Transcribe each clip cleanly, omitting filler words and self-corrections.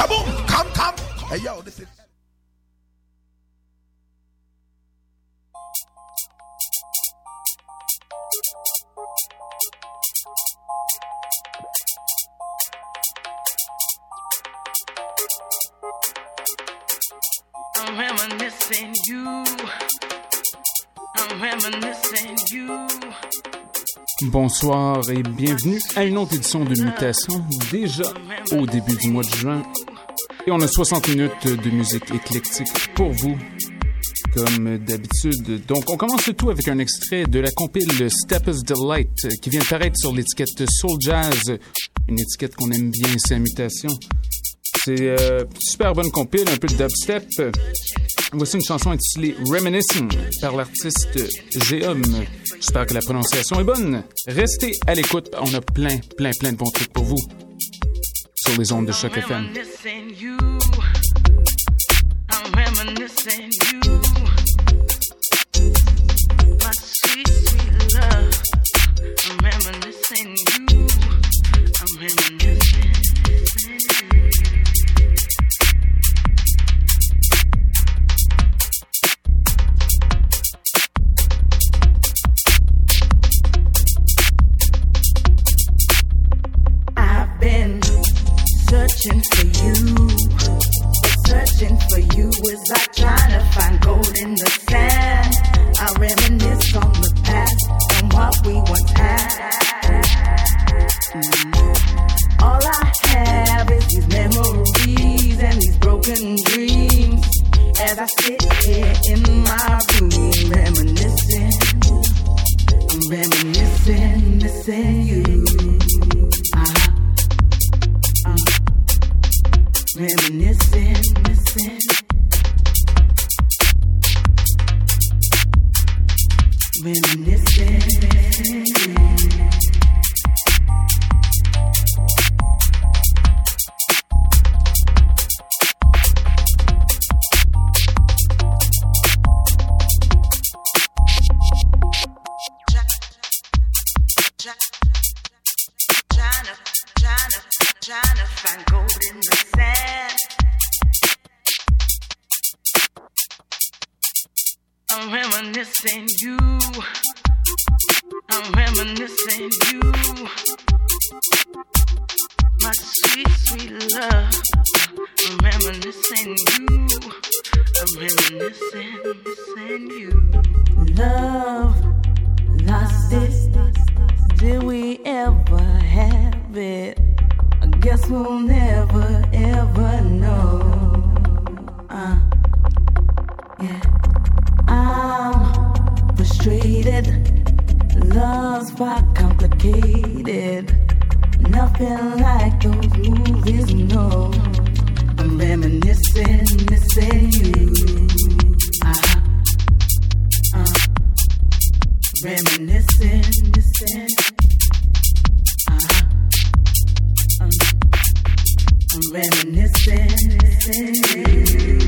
Kaboom! Come. Hey, yo, this is... I'm reminiscing you. Bonsoir et bienvenue à une autre édition de Mutation, déjà au début du mois de juin. Et on a 60 minutes de musique éclectique pour vous, comme d'habitude. Donc on commence le tout avec un extrait de la compile Step's Delight, qui vient de paraître sur l'étiquette Soul Jazz, une étiquette qu'on aime bien, c'est Mutation. C'est super bonne compile, un peu de dubstep. Voici une chanson intitulée Reminiscing par l'artiste Géum. J'espère que la prononciation est bonne. Restez à l'écoute, on a plein de bons trucs pour vous sur les ondes de Choc FM. I'm reminiscing you. My sweet, sweet love. I'm reminiscing you. I'm reminiscing. Searching for you is like trying to find gold in the sand. I reminisce on the past and what we once had. All I have is these memories and these broken dreams. As I sit here in my room, reminiscing, I'm reminiscing, missing you. Reminiscing, missing. Reminiscing. Trying to find gold in the sand. I'm reminiscing you. I'm reminiscing you. My sweet, sweet love. I'm reminiscing you. I'm reminiscing, missing you. Love, lost it. Did we ever have it? I guess we'll never ever know. Yeah. I'm frustrated. Love's quite complicated. Nothing like those movies, no. I'm reminiscing, missing you. Reminiscing, missing. I'm reminiscing, missing.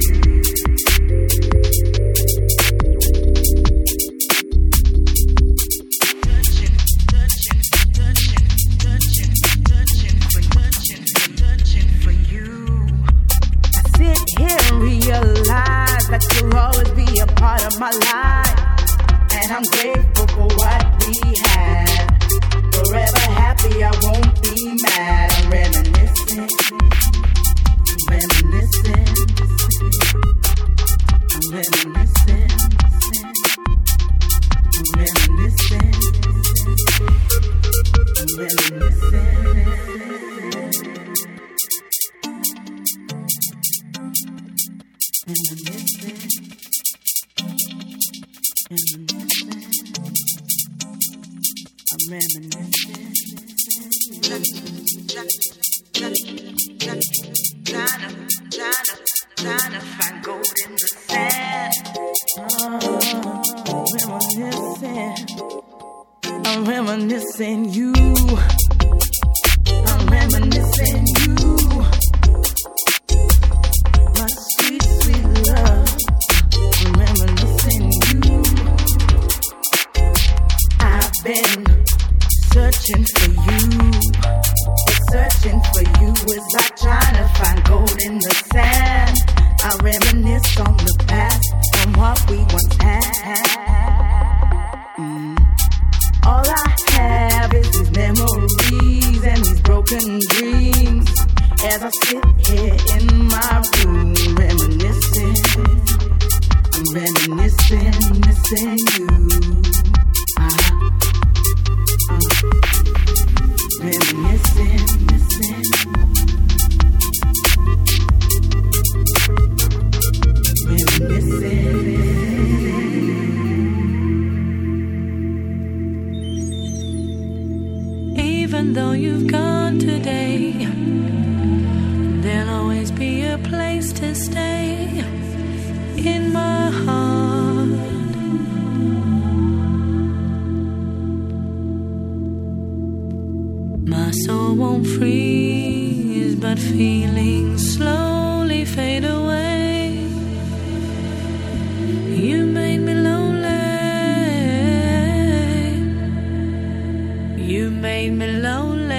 Realize that you'll always be a part of my life, and I'm grateful for what we had. Forever happy, I won't be mad. I'm reminiscing, reminiscing, I'm reminiscing, I'm reminiscing, I'm reminiscing. Trying to find gold in the sand. I'm reminiscing you. I'm reminiscing you. My sweet, sweet love. I'm reminiscing you. I've been as I sit here in my room, reminiscing, missing you. Reminiscing, missing. Even though you've gone today, there'll always be a place to stay in my heart. My soul won't freeze, but feelings slowly fade away. You made me lonely. You made me lonely.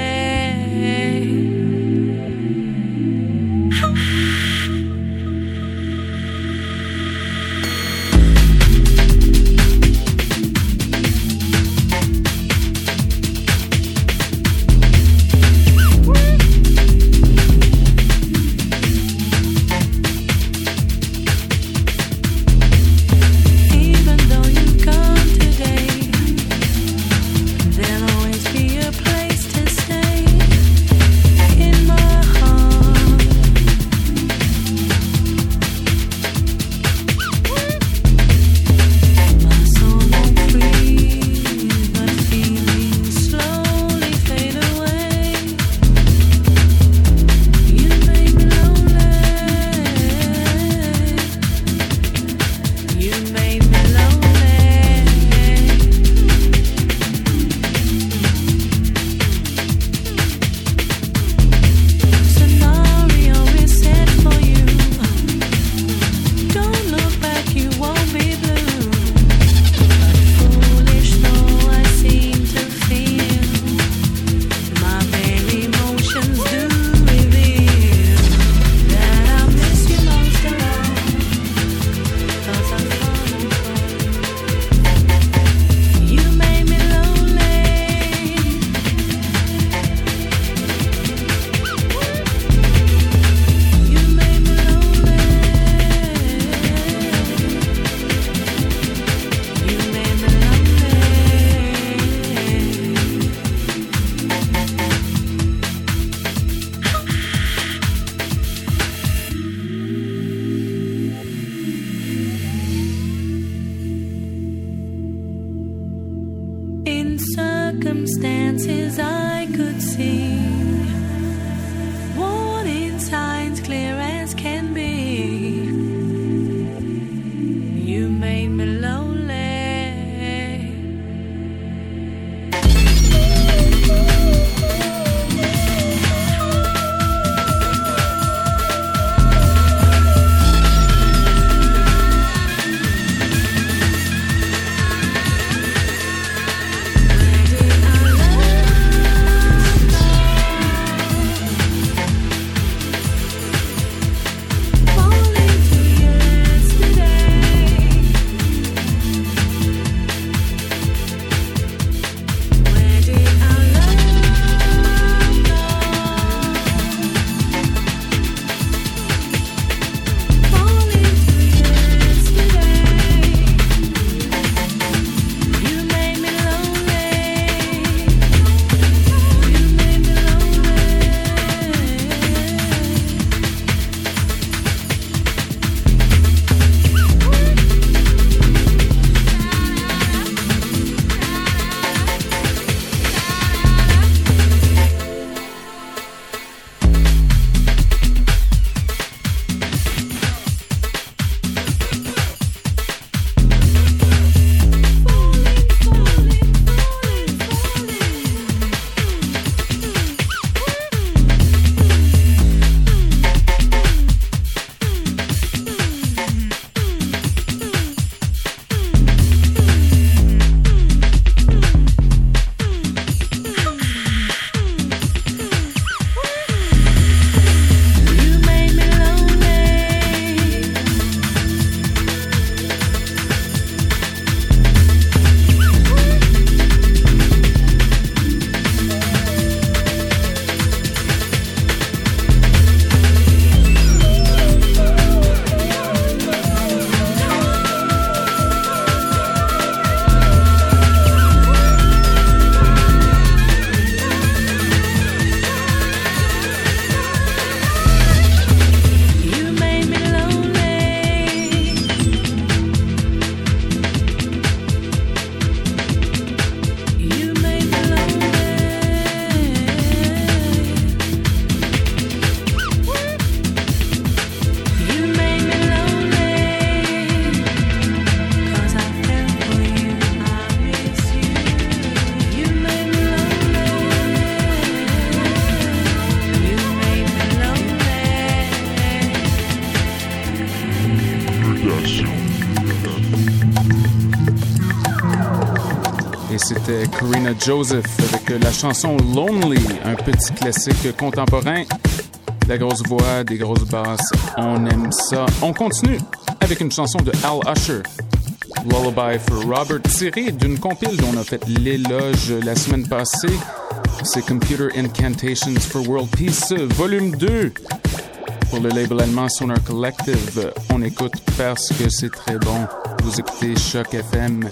c'était Karina Joseph avec la chanson Lonely, un petit classique contemporain. La grosse voix, des grosses basses, on aime ça. On continue avec une chanson de Al Usher, Lullaby for Robert, tirée d'une compile dont on a fait l'éloge la semaine passée. C'est Computer Incantations for World Peace, volume 2. Pour le label allemand Sonar Collective, on écoute parce que c'est très bon. Vous écoutez Choc FM.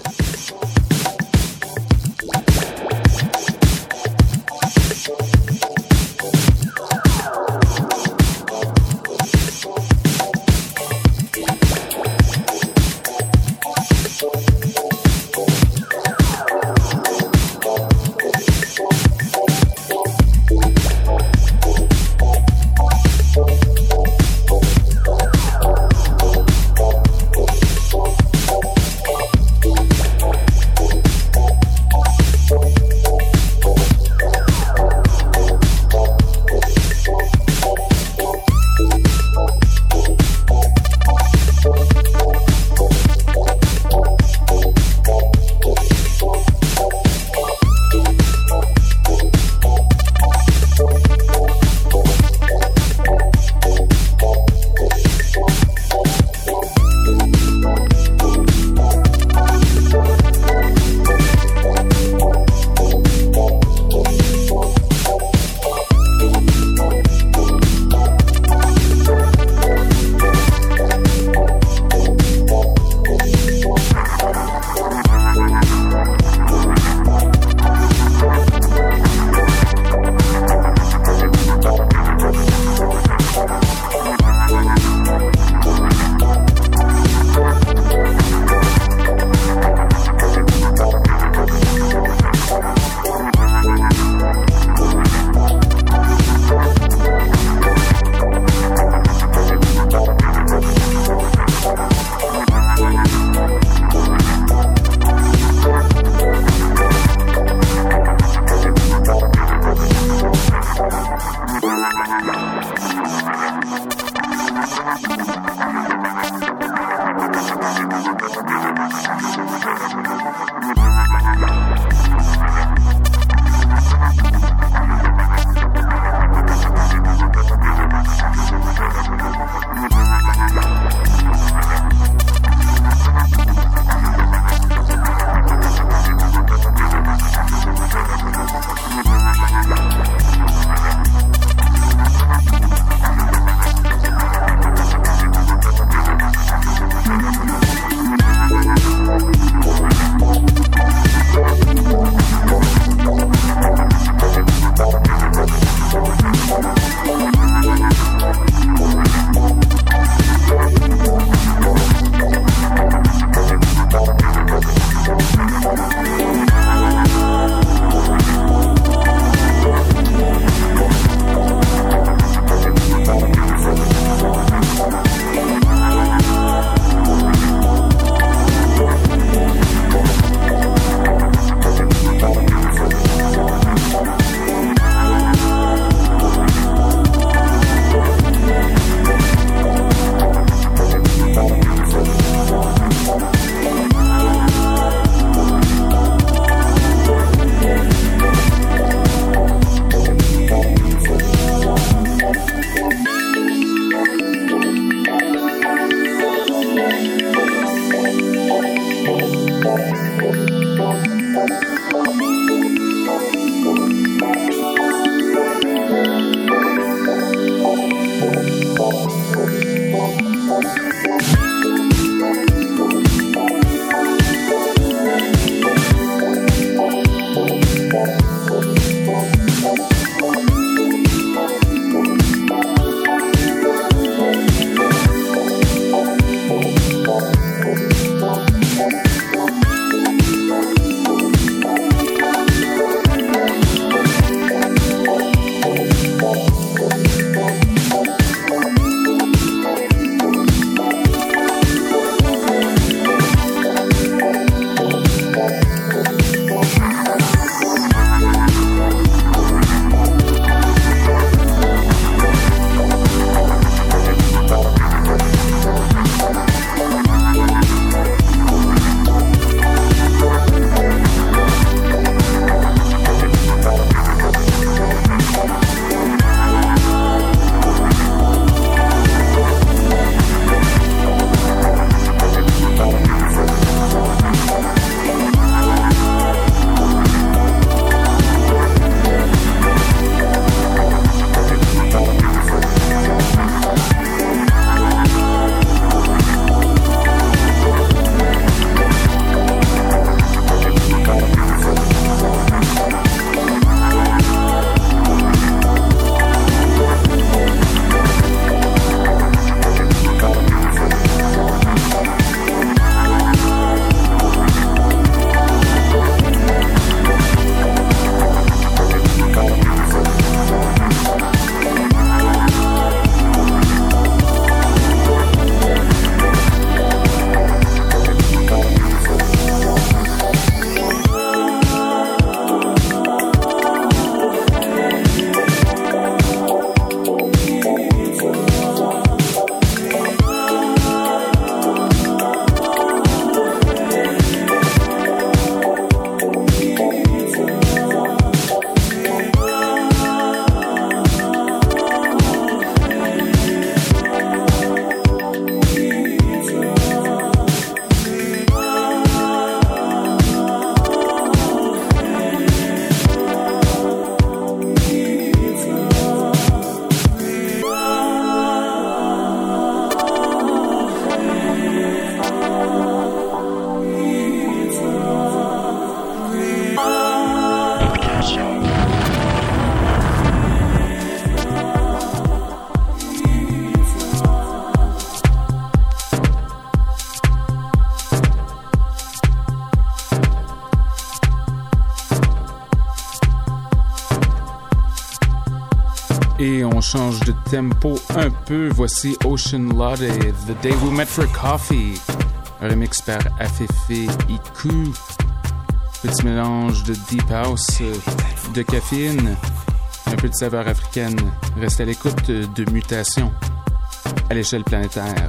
et on change de tempo un peu. Voici Ocean Latte, The Day We Met for Coffee, un remix par Afefe Iku. Petit mélange de deep house, de caféine, un peu de saveur africaine. Reste à l'écoute de Mutation à l'échelle planétaire.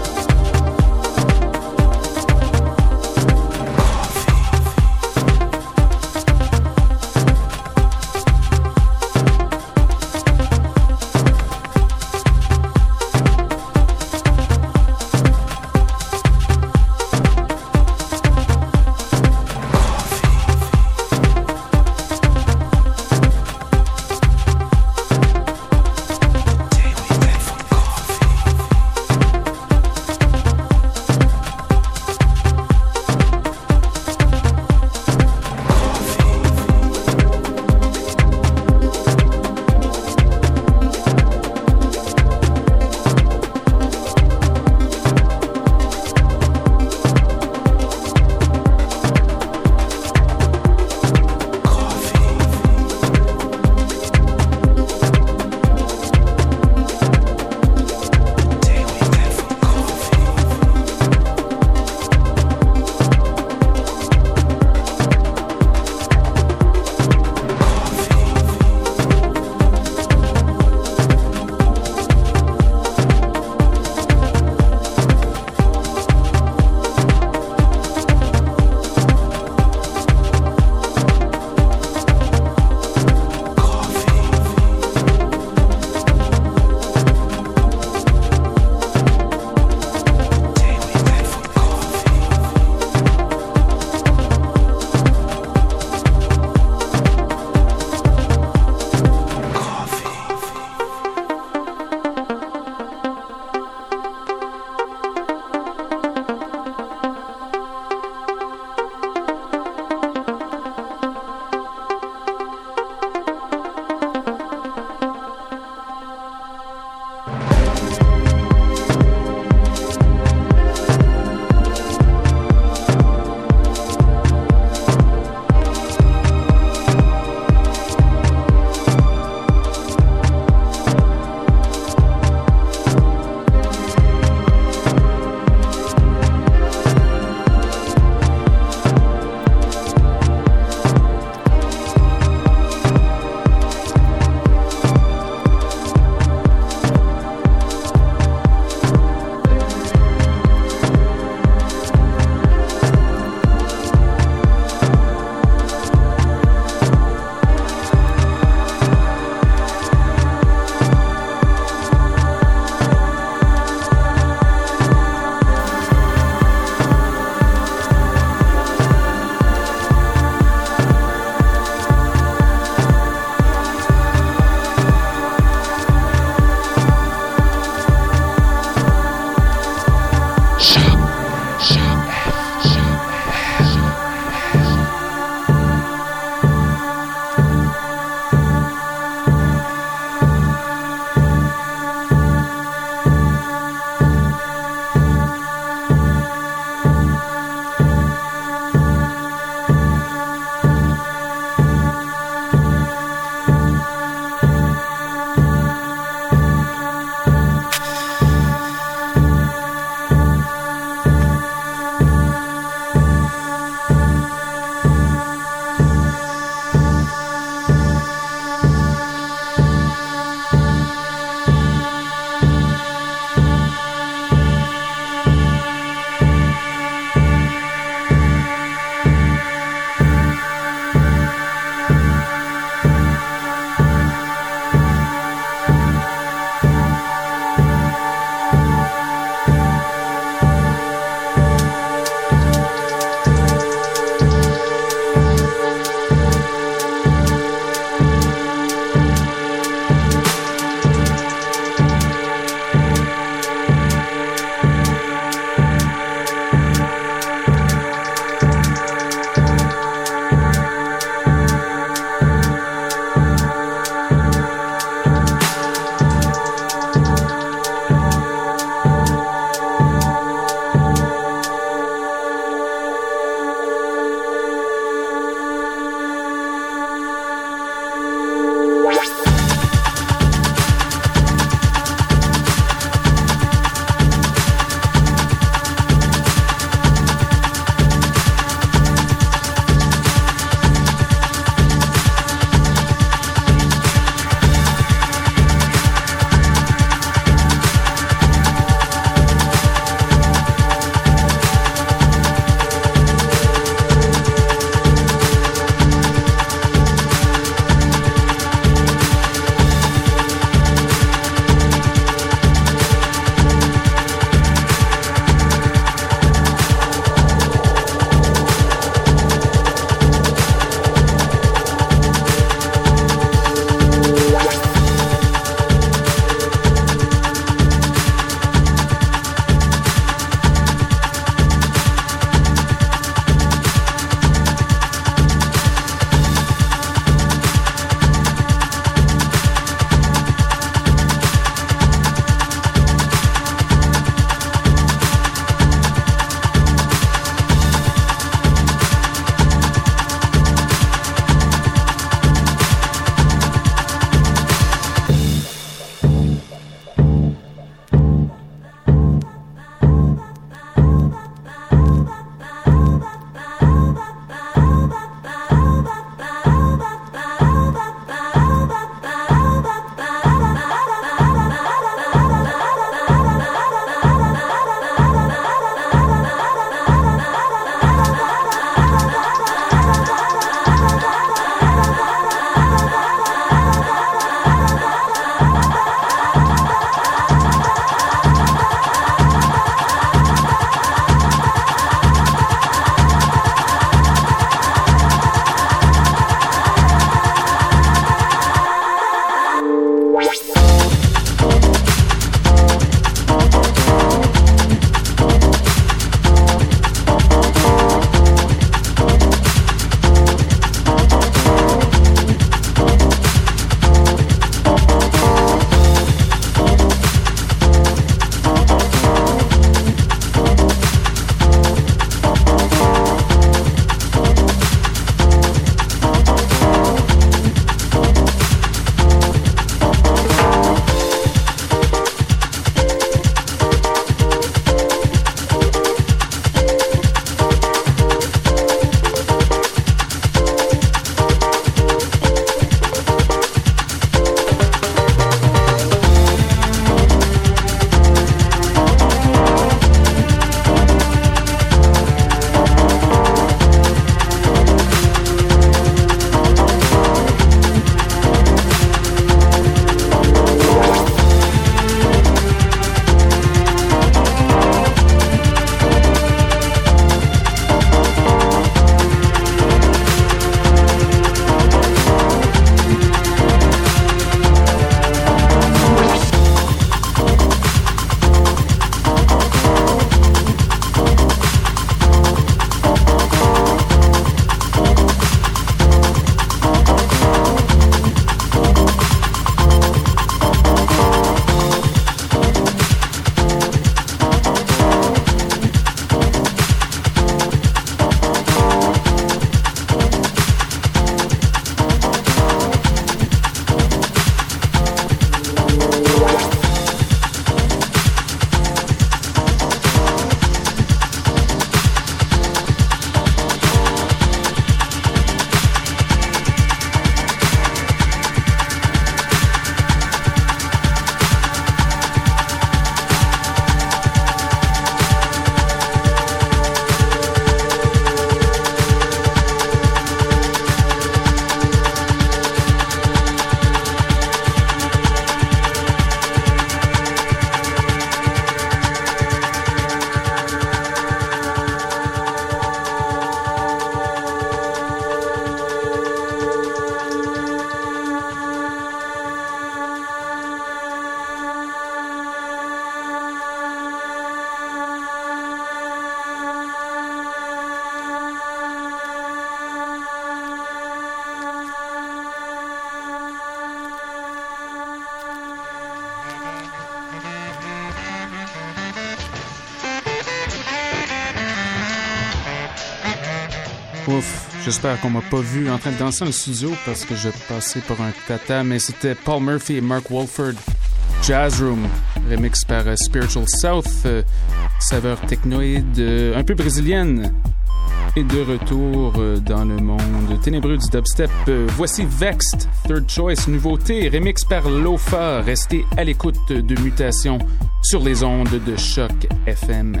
Ouf, j'espère qu'on m'a pas vu en train de danser dans le studio parce que je passais pour un tata, mais c'était Paul Murphy et Mark Wolford. Jazz Room, remix par Spiritual South, saveur technoïde, un peu brésilienne. Et de retour dans le monde ténébreux du dubstep, voici Vexed, Third Choice, nouveauté, remix par Lofa. Restez à l'écoute de Mutation sur les ondes de Choc FM.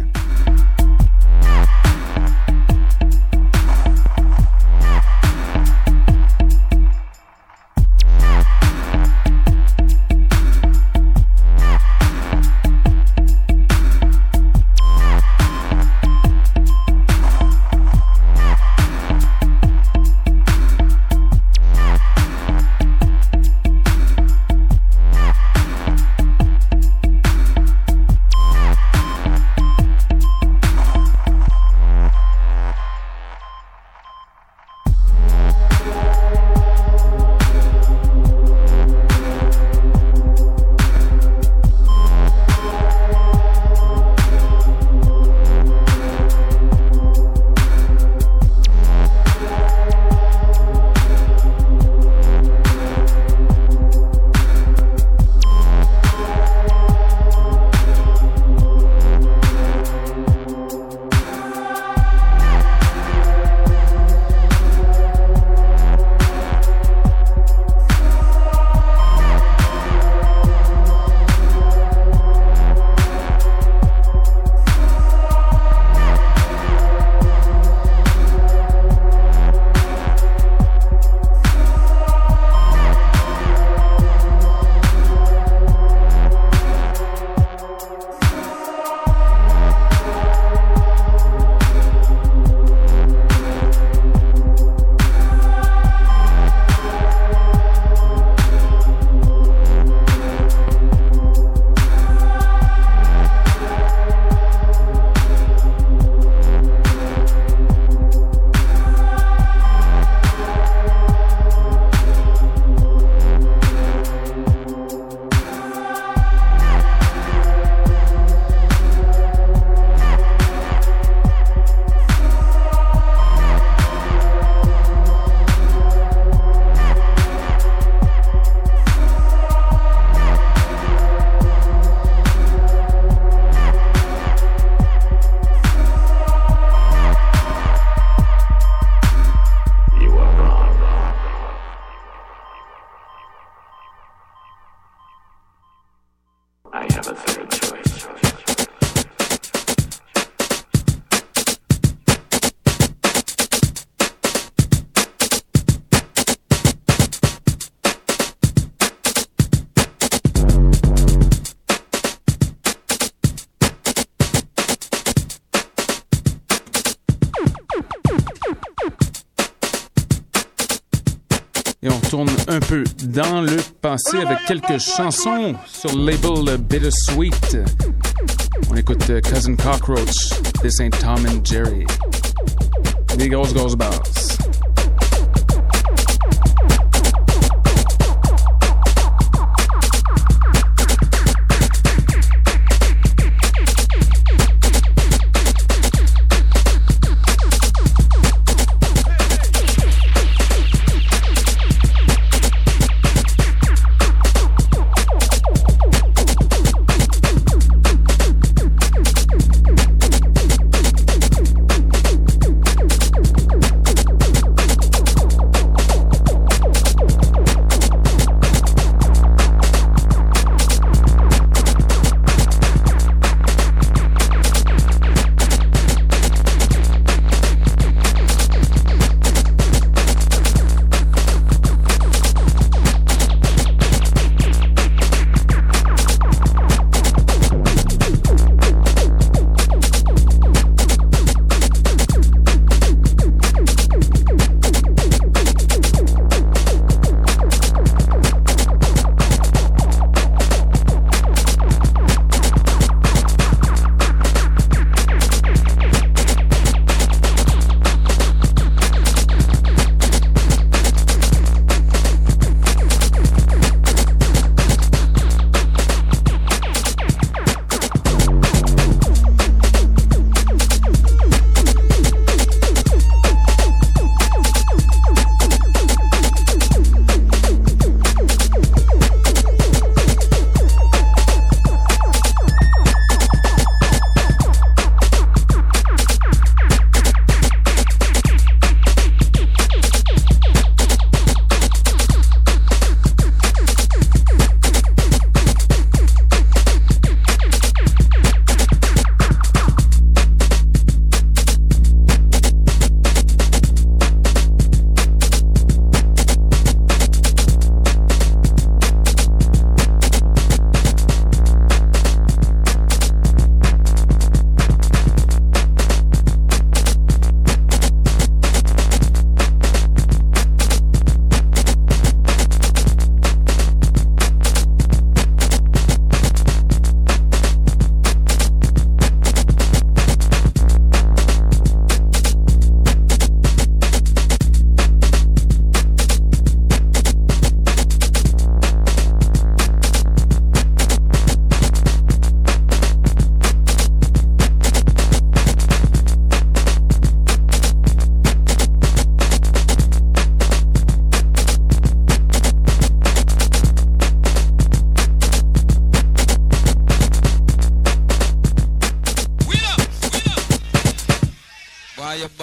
Et on retourne un peu dans le passé avec quelques chansons sur le label Bittersweet. On écoute Cousin Cockroach, This Ain't Tom and Jerry. Des grosses basses.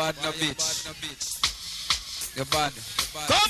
bad no bitch. You bad. Come.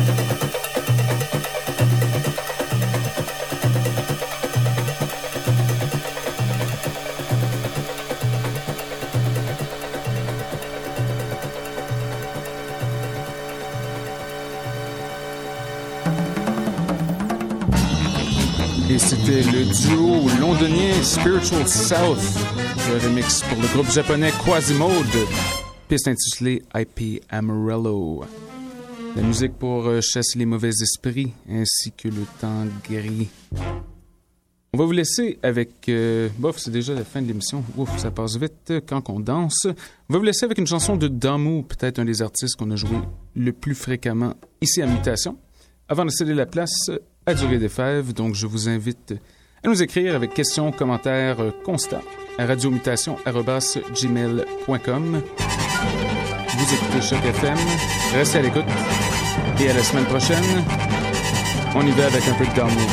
Et c'était le duo londonien Spiritual South, le remix pour le groupe japonais Quasimode, piste intitulée IP Amarillo. La musique pour chasser les mauvais esprits ainsi que le temps gris. On va vous laisser avec... bof, c'est déjà la fin de l'émission. Ouf, ça passe vite quand on danse. On va vous laisser avec une chanson de Damu, peut-être un des artistes qu'on a joué le plus fréquemment ici à Mutation. Avant de céder la place à Durée des Fèves, donc je vous invite à nous écrire avec questions, commentaires, constats à radiomutation@gmail.com. Vous écoutez Choc FM, restez à l'écoute et à la semaine prochaine. On y va avec un peu de Damu.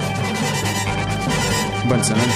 Bonne semaine.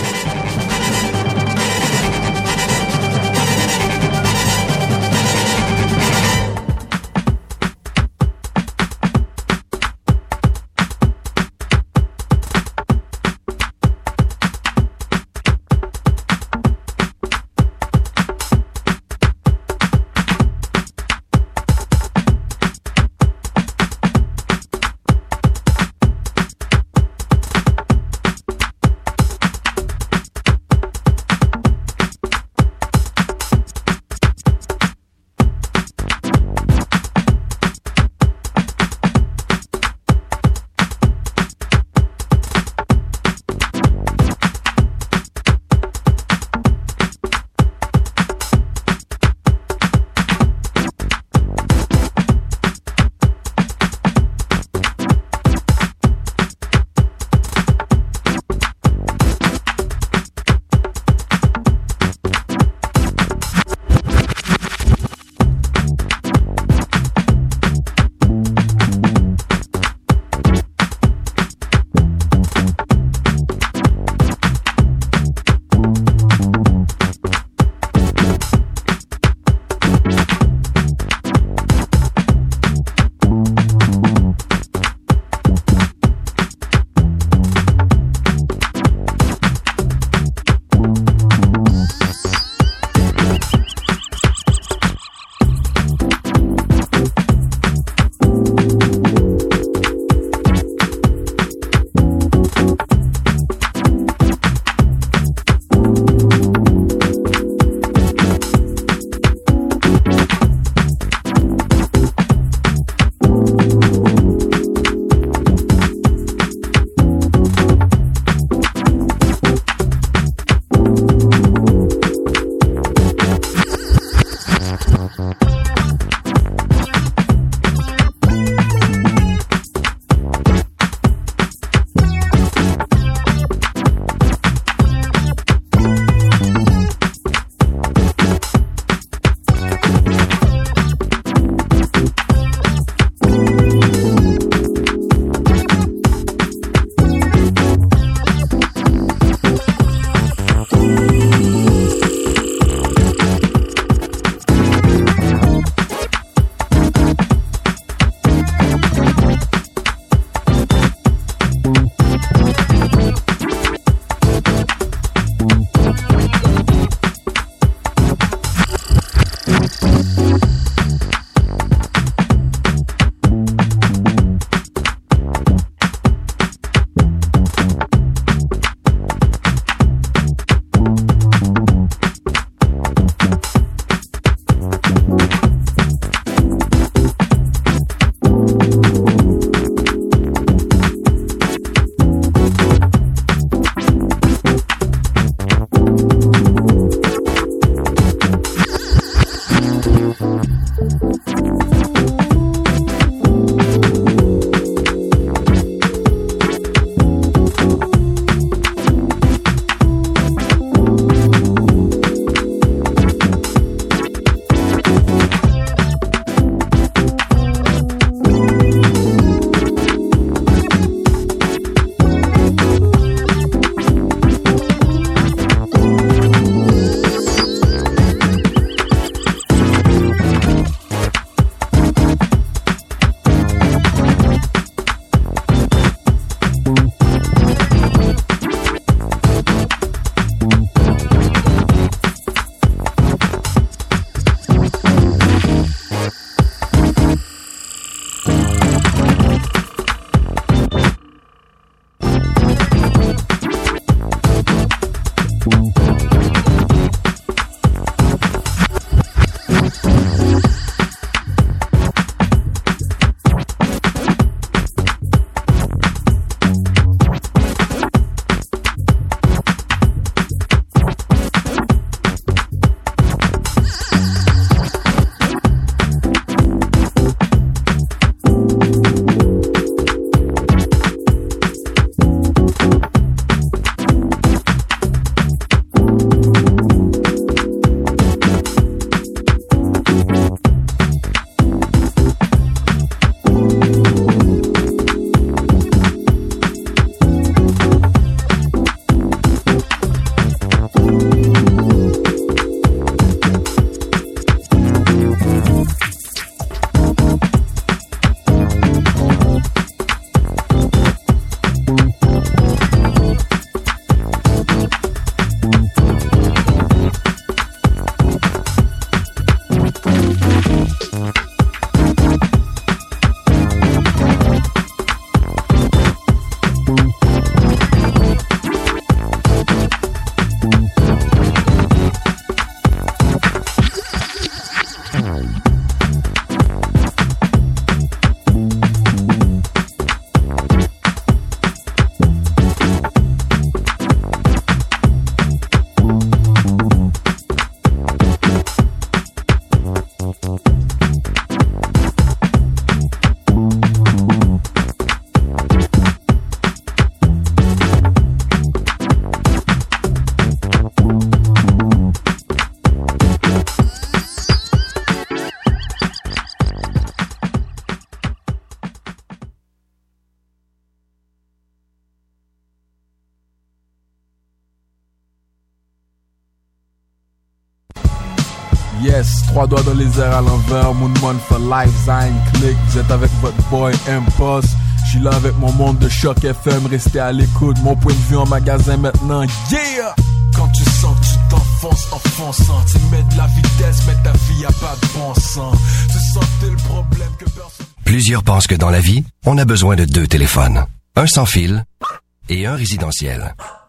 Yes, 3 doigts dans les airs à l'envers, Moonman for life, Zine Click. Vous êtes avec votre boy Impulse. J'suis là avec mon monde de Choc FM, restez à l'écoute. Mon point de vue en magasin maintenant, yeah! Quand tu sens que tu t'enfonces, enfonçant, tu mets de la vitesse, mais ta vie a pas de bon sens. Tu sens que t'es le problème que personne... Plusieurs pensent que dans la vie, on a besoin de 2 téléphones. Un sans fil et un résidentiel.